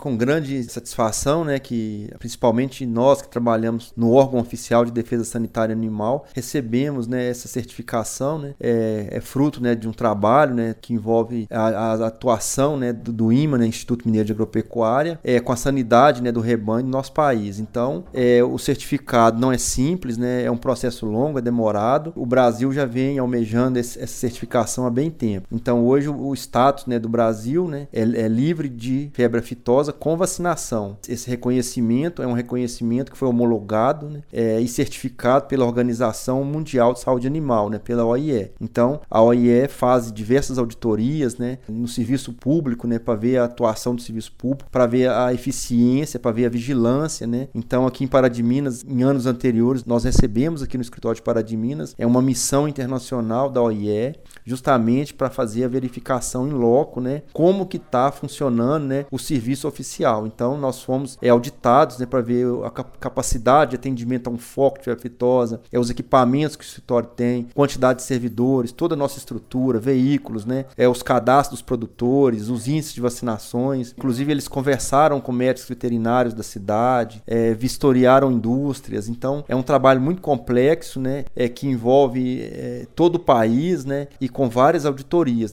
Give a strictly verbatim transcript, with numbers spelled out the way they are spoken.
com grande satisfação, né, que principalmente nós que trabalhamos no órgão oficial de defesa sanitária animal, recebemos, né, essa certificação, né, é, é fruto, né, de um trabalho, né, que envolve a, a atuação, né, do, do I M A, né, Instituto Mineiro de Agropecuária, é, com a sanidade, né, do rebanho do nosso país. Então, é, o certificado não é simples, né, é um processo longo, é demorado. O Brasil já vem almejando esse, essa certificação há bem tempo. Então, hoje o, o status, né, do Brasil, né, é, é livre de febre aftosa com vacinação. Esse reconhecimento é um reconhecimento que foi homologado, né, é, e certificado pela Organização Mundial de Saúde Animal, né, pela O I E. Então, a O I E faz diversas auditorias, né, no serviço público, né, para ver a atuação do serviço público, para ver a eficiência, para ver a vigilância, né. Então, aqui em Pará de Minas, em anos anteriores, nós recebemos aqui no escritório de Pará de Minas, é uma missão internacional da O I E, justamente para fazer a verificação em loco, né, como que está funcionando, né, o serviço oficial. Então, nós fomos é, auditados, né, para ver a capacidade de atendimento a um foco de febre aftosa, é, os equipamentos que o escritório tem, quantidade de servidores, toda a nossa estrutura, veículos, né, é, os cadastros dos produtores, os índices de vacinações. Inclusive, eles conversaram com médicos veterinários da cidade, é, vistoriaram indústrias. Então, é um trabalho muito complexo, né, é, que envolve é, todo o país, né, e com várias auditorias.